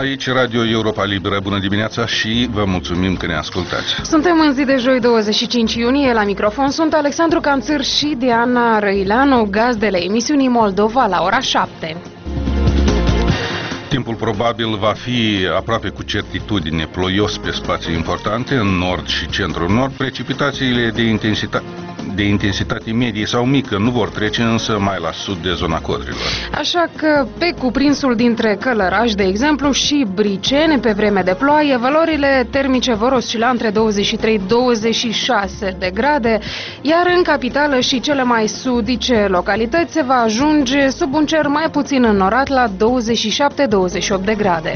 Aici Radio Europa Liberă, bună dimineața și vă mulțumim că ne ascultați. Suntem în zi de joi 25 iunie, la microfon sunt Alexandru Canțâr și Diana Răileanu, gazdele emisiunii Moldova la ora 7. Timpul probabil va fi aproape cu certitudine ploios pe spații importante, în nord și centrul-nord. Precipitațiile de intensitate medie sau mică nu vor trece însă mai la sud de zona Codrilor. Așa că pe cuprinsul dintre Călăraș, de exemplu, și Briceni, pe vreme de ploaie, valorile termice vor oscila între 23-26 de grade, iar în capitală și cele mai sudice localități se va ajunge sub un cer mai puțin înnorat la 27-28 de grade.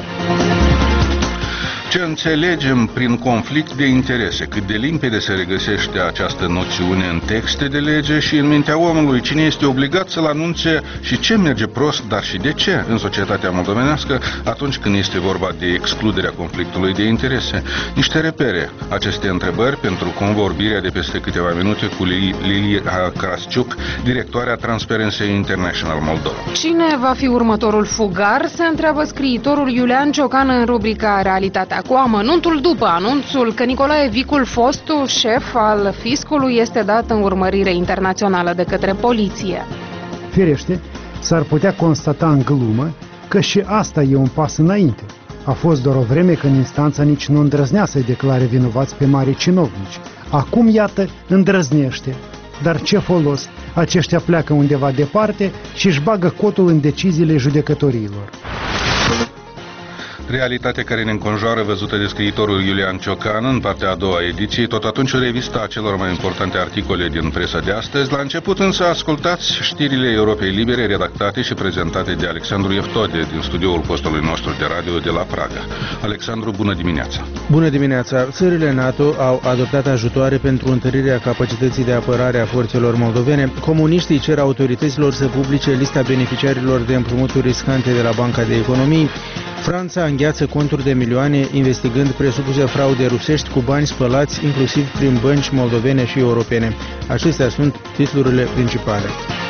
Ce înțelegem prin conflict de interese? Cât de limpede se regăsește această noțiune în texte de lege și în mintea omului? Cine este obligat să-l anunțe și ce merge prost, dar și de ce în societatea moldovenească atunci când este vorba de excluderea conflictului de interese? Niște repere aceste întrebări pentru convorbirea de peste câteva minute cu Lilia Crasciuc, directoarea Transparency International Moldova. Cine va fi următorul fugar? Se întreabă scriitorul Iulian Ciocan în rubrica Realitatea cu amănuntul după anunțul că Nicolae Vicul, fostul șef al fiscului, este dat în urmărire internațională de către poliție. Firește, s-ar putea constata în glumă că și asta e un pas înainte. A fost doar o vreme când instanța nici nu îndrăznea să-i declare vinovați pe mari cinovnici. Acum, iată, îndrăznește. Dar ce folos? Aceștia pleacă undeva departe și își bagă cotul în deciziile judecătorilor. Realitatea care ne înconjoară, văzută de scriitorul Iulian Ciocan în partea a doua ediției, tot atunci o revistă a celor mai importante articole din presa de astăzi. La început însă ascultați știrile Europei Libere, redactate și prezentate de Alexandru Eftode din studioul postului nostru de radio de la Praga. Alexandru, bună dimineața! Bună dimineața! Țările NATO au adoptat ajutoare pentru întărirea capacității de apărare a forțelor moldovene. Comuniștii cer autorităților să publice lista beneficiarilor de împrumuturi riscante de la Banca de Economii. Franța îngheață conturi de milioane investigând presupuse fraude rusești cu bani spălați, inclusiv prin bănci moldovene și europene. Acestea sunt titlurile principale.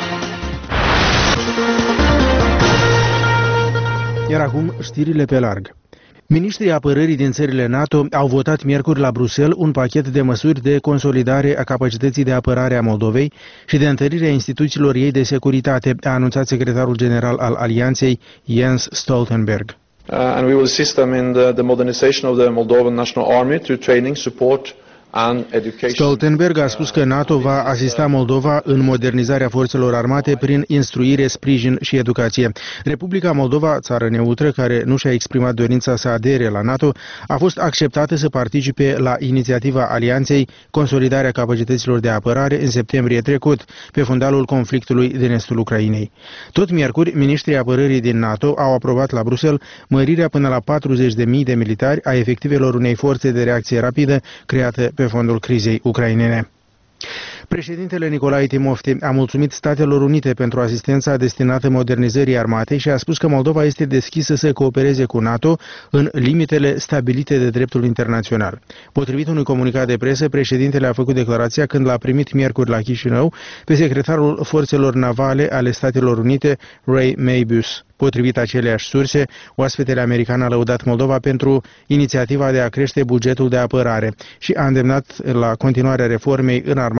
Iar acum știrile pe larg. Ministrii apărării din țările NATO au votat miercuri la Bruxelles un pachet de măsuri de consolidare a capacității de apărare a Moldovei și de întărire a instituțiilor ei de securitate, a anunțat secretarul general al Alianței, Jens Stoltenberg. And we will assist them in the modernization of the Moldovan National Army through training, support and education. Stoltenberg a spus că NATO va asista Moldova în modernizarea forțelor armate prin instruire, sprijin și educație. Republica Moldova, țară neutră care nu și-a exprimat dorința să adere la NATO, a fost acceptată să participe la inițiativa Alianței Consolidarea capacităților de apărare în septembrie trecut, pe fundalul conflictului din estul Ucrainei. Tot miercuri, ministrii apărării din NATO au aprobat la Bruxelles mărirea până la 40.000 de militari a efectivelor unei forțe de reacție rapidă create pe fondul crizei ucrainene. Președintele Nicolae Timofti a mulțumit Statelor Unite pentru asistența destinată modernizării armatei și a spus că Moldova este deschisă să coopereze cu NATO în limitele stabilite de dreptul internațional. Potrivit unui comunicat de presă, președintele a făcut declarația când l-a primit miercuri la Chișinău pe secretarul Forțelor Navale ale Statelor Unite, Ray Mabus. Potrivit aceleași surse, oaspetele american a lăudat Moldova pentru inițiativa de a crește bugetul de apărare și a îndemnat la continuarea reformei în armată